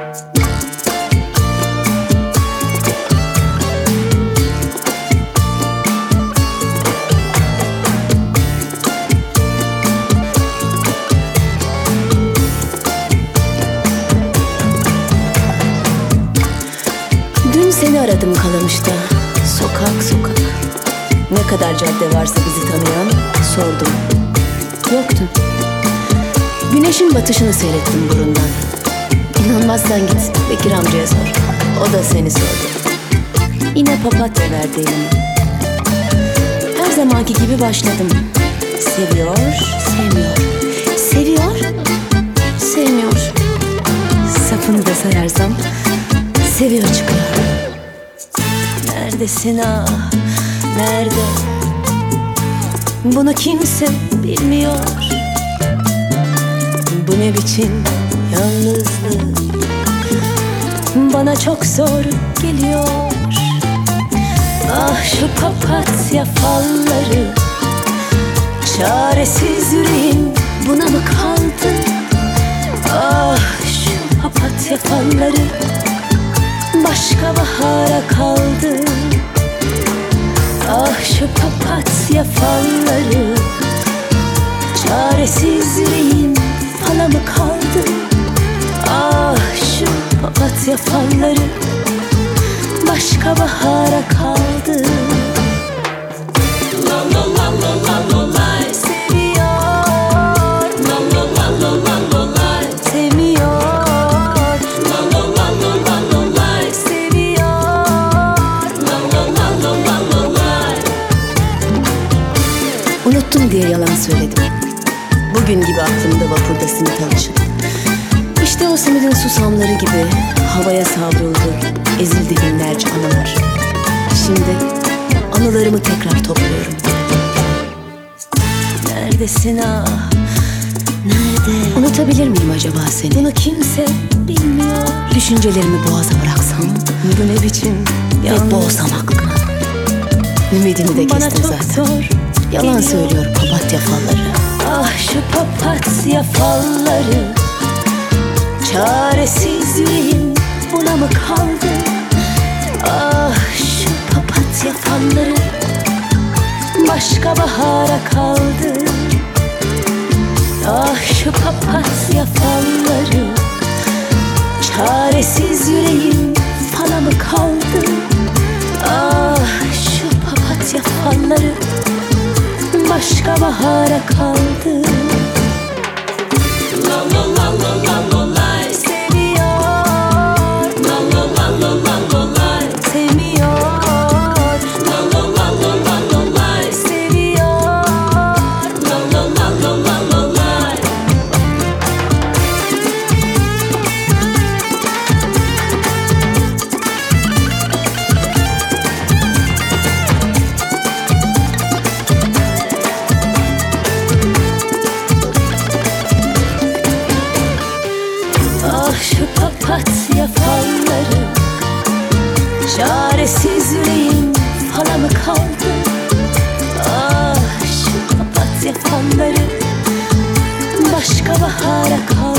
Dün seni aradım Kalamış'ta, sokak sokak. Ne kadar cadde varsa bizi tanıyan sordum. Yoktun. Güneşin batışını seyrettim burundan. İnanmazsan git Bekir amcaya sor. O da seni sordu. Yine papatya verdi elime. Her zamanki gibi başladım. Seviyor, sevmiyor. Seviyor, sevmiyor. Sapını da sayarsam seviyor çıkıyor. Neredesin ah, nerede? Bunu kimse bilmiyor. Bu ne biçim yalnızlık, bana çok zor geliyor. Ah şu papatya falları, çaresiz yüreğim buna mı kaldı? Ah şu papatya falları, başka bahara kaldı. Ah şu papatya falları, çaresiz yüreğim fala mı kaldı? Ah şu papatya falları, başka bahara kaldı. La la la la la la la, seviyor. La la la la la la la, sevmiyor. La la la la la la la, seviyor. La la la la la la la. Unuttum diye yalan söyledim. Bugün gibi aklımda vapurda simit alışım. İşte o simidin susamları gibi havaya savruldu, ezildi binlerce anılar. Şimdi anılarımı tekrar topluyorum. Neredesin ah, nerede? Unutabilir miyim acaba seni? Bunu kimse bilmiyor. Düşüncelerimi boğaza bıraksam, bu ne biçim ve boğsam aklımı. Ümidimi de kestim zaten. Yalan söylüyor papatya falları. Ah şu papatya falları, çaresiz yüreğim buna mı kaldı? Ah şu papatya falları, başka bahara kaldı. Ah şu papatya falları, çaresiz yüreğim fala mı kaldı? Ah şu papatya falları, başka bahara kaldı. La la la la la la la, seviyor. La la la la la la la, sevmiyor. La la la la la la la, seviyor. La la la la la la la. Ah şu papatya falları, çaresiz yüreğim fala mı kaldı? Ah şu papatya falları, başka bahara kaldı.